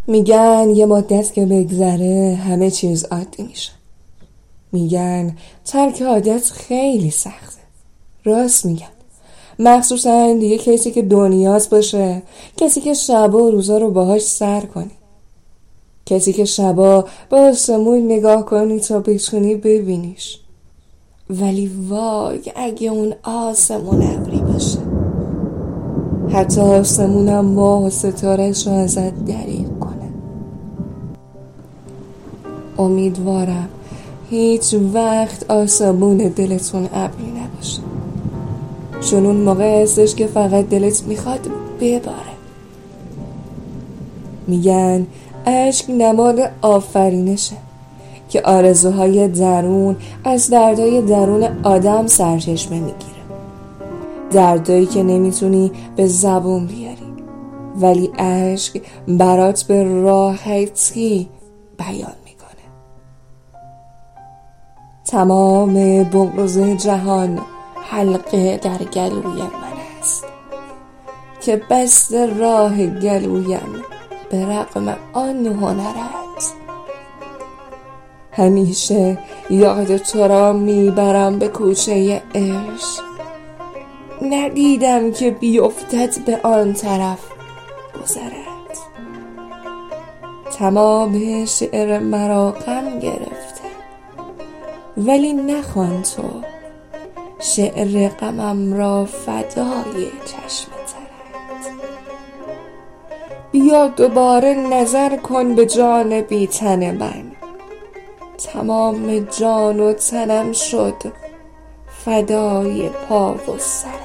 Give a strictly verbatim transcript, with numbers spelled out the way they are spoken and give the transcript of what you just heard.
میگن یه مدت که بگذره همه چیز عادی میشه. میگن ترک عادت خیلی سخته. راست میگن. مخصوصا دیگه کسی که دنیاست باشه، کسی که شبا و روزا رو باهاش سر کنی، کسی که شبا به آسمون نگاه کنی تا بتونی ببینیش. ولی وای اگه اون آسمون ابری باشه، حتی آسمونم ماه و ستاره‌اش رو ازت دریغ کنه. امیدوارم هیچ وقت آسمون دلتون ابری نباشه، چون اون موقع هستش که فقط دلت میخواد بباره. میگن اشک نماد آفرینشه، که آرزوهای درون از دردهای درون آدم سرچشمه میگیره. دردایی که نمیتونی به زبون بیاری، ولی اشک برات به راحتی بیان میکنه. تمام بغض جهان حلقه در گلوی من است، که بست راه گلویم به رغم آن هنرت. همیشه یاد تو را میبرم به کوچه عشق، ندیدم که بیفتد به آن طرف گذرد. تمام شعر مرا غم گرفته، ولی نخوان تو شعر غمم را فدای چشمتت. بیا دوباره نظر کن به جان بی تن من، تمام جان و تنم شد فدای پا و سر.